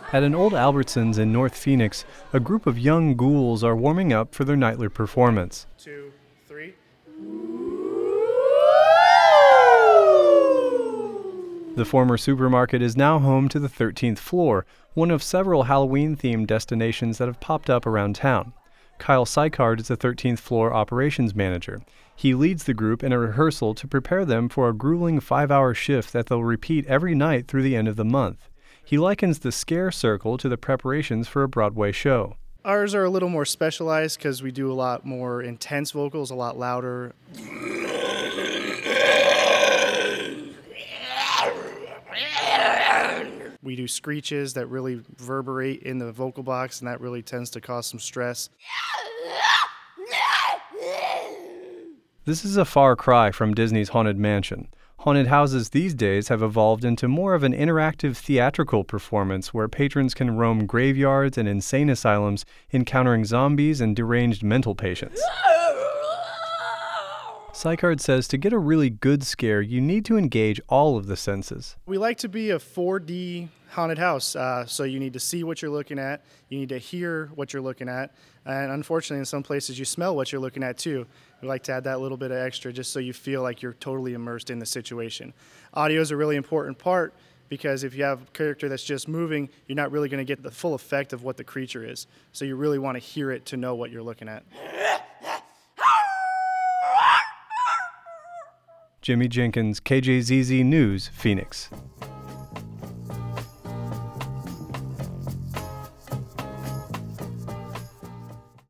At an old Albertsons in North Phoenix, a group of young ghouls are warming up for their nightly performance. 2, 3. The former supermarket is now home to the 13th floor, one of several Halloween-themed destinations that have popped up around town. Kyle Sykard is the 13th floor operations manager. He leads the group in a rehearsal to prepare them for a grueling 5-hour shift that they'll repeat every night through the end of the month. He likens the scare circle to the preparations for a Broadway show. Ours are a little more specialized because we do a lot more intense vocals, a lot louder. We do screeches that really reverberate in the vocal box, and that really tends to cause some stress. This is a far cry from Disney's Haunted Mansion. Haunted houses these days have evolved into more of an interactive theatrical performance where patrons can roam graveyards and insane asylums, encountering zombies and deranged mental patients. Sykard says to get a really good scare, you need to engage all of the senses. We like to be a 4D haunted house, so you need to see what you're looking at, you need to hear what you're looking at, and unfortunately in some places you smell what you're looking at too. We like to add that little bit of extra just so you feel like you're totally immersed in the situation. Audio is a really important part because if you have a character that's just moving, you're not really going to get the full effect of what the creature is. So you really want to hear it to know what you're looking at. Jimmy Jenkins, KJZZ News, Phoenix.